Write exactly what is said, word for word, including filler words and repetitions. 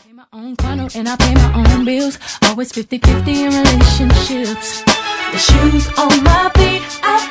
Pay my own condo and I pay my own bills. Always fifty fifty in relationships. The shoes on my feet, I